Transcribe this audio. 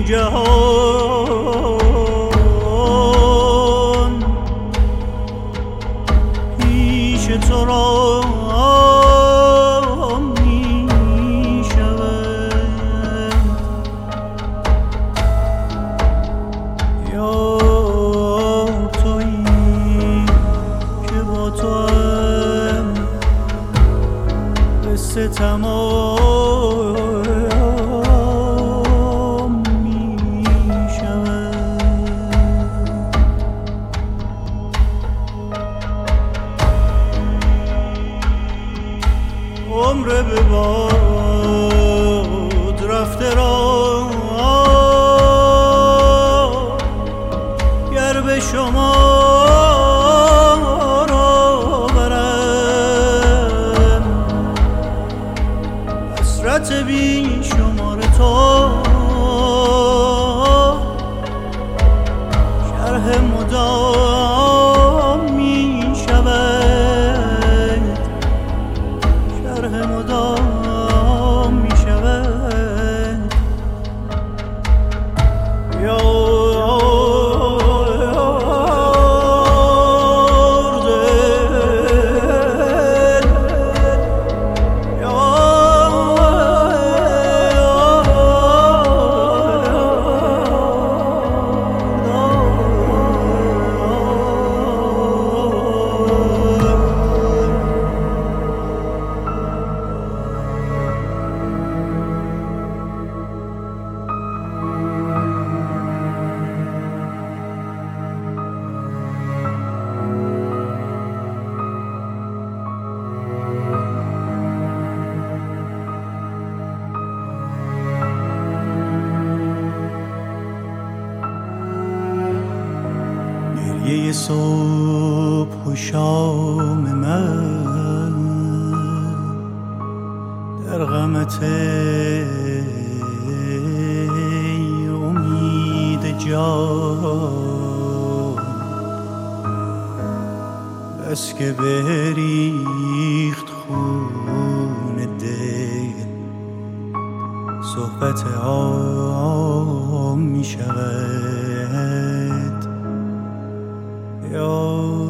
جهان پیش تو را می شود یا تویی که با تو هم قصه تمام می شود. عمر به باد رفته را گر به شما حسرت بی شمار تو شرح مدام می شود شرح مدام می شود گریه صبح و شام من در غمت ای امید جان بس که بریخت خون دل صحبت عام می شود یا